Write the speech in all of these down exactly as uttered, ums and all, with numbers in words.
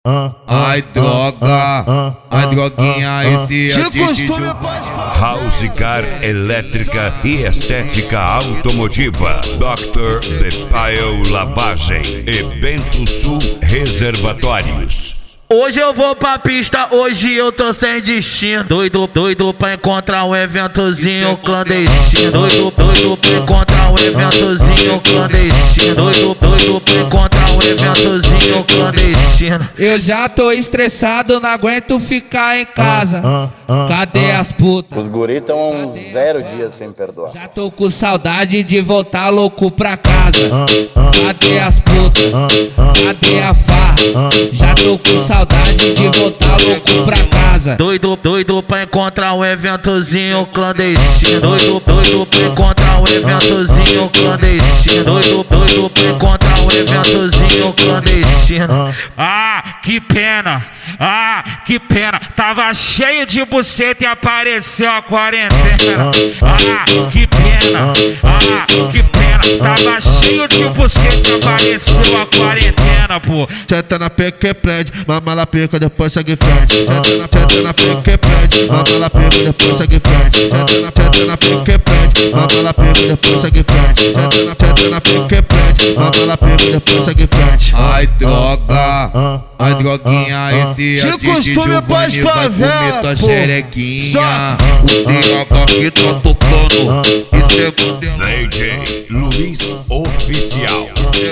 Ai droga, ai droguinha, esse é de House Car Elétrica e Estética Automotiva, doutor Bepael Lavagem e Bento Sul Reservatórios. Hoje eu vou pra pista, hoje eu tô sem destino. Doido, doido pra encontrar um eventozinho clandestino. Doido, doido pra encontrar um eventozinho clandestino. Doido, doido pra encontrar um eventozinho clandestino. Eu já tô estressado, não aguento ficar em casa. Cadê as putas? Os guris tão há uns zero dias sem perdoar. Já tô com saudade de voltar louco pra casa. Cadê as putas? Cadê a farra? Já tô com saudade de voltar louco pra casa. Doido, doido pra encontrar um eventozinho clandestino. Doido, doido pra encontrar um eventozinho clandestino. Doido, doido pra encontrar um eventozinho clandestino. Ah, que pena, ah, que pena. Tava cheio de buceta e apareceu a quarentena. Ah, que pena, ah, que pena. Tava cheio de buceta e apareceu a quarentena, pô. Senta na pica que prende, mama la pica, depois segue frente. Senta na pica que prende, mama la pica, depois segue frente. Senta na pica que prende, mama la pica, depois segue frente. Senta na pica que prende, mama la pica, depois segue frente. Ai droga, ai droguinha, esse é de Giovanni, vai comer tua xerequinha. O D H que tá tocando, isso é modelo. D J Luiz Oficial.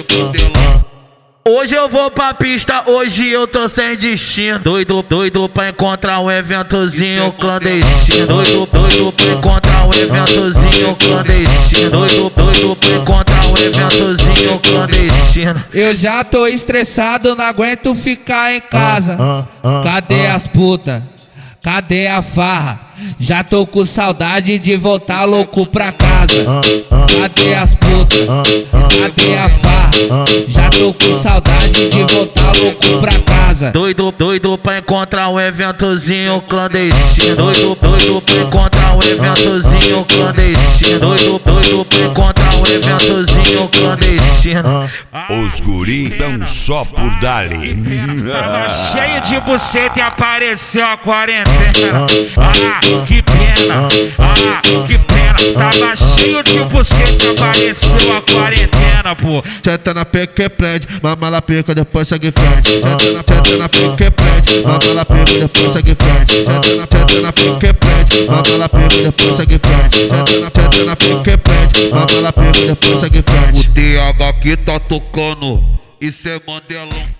Hoje eu vou pra pista, hoje eu tô sem destino. Doido, doido pra encontrar um eventozinho clandestino. Doido, doido pra encontrar um eventozinho clandestino. Doido, doido pra encontrar um eventozinho clandestino. Eu já tô estressado, não aguento ficar em casa. Cadê as putas? Cadê a farra? Já tô com saudade de voltar louco pra casa. Cadê as putas? Cadê a farra? Já tô com saudade de voltar louco pra casa. Doido, doido pra encontrar um eventozinho clandestino. Doido, doido pra encontrar um eventozinho clandestino. Doido, doido pra encontrar um eventozinho clandestino. Os guri tão só por dali. Tava cheio de buceta e apareceu a quarentena. Ah, que pena, ah, que pena. Tava cheio de buceta e apareceu a quarentena, pô. Senta na pica que prende, mama la pica, depois segue frente. Senta na pica que prende, mama la pica, depois segue frente. Senta na pica que prende, mama la pica, depois segue frente. Senta na pica que prende, mama la pica, depois segue frente. O D H que tá tocando, isso é Mandelão.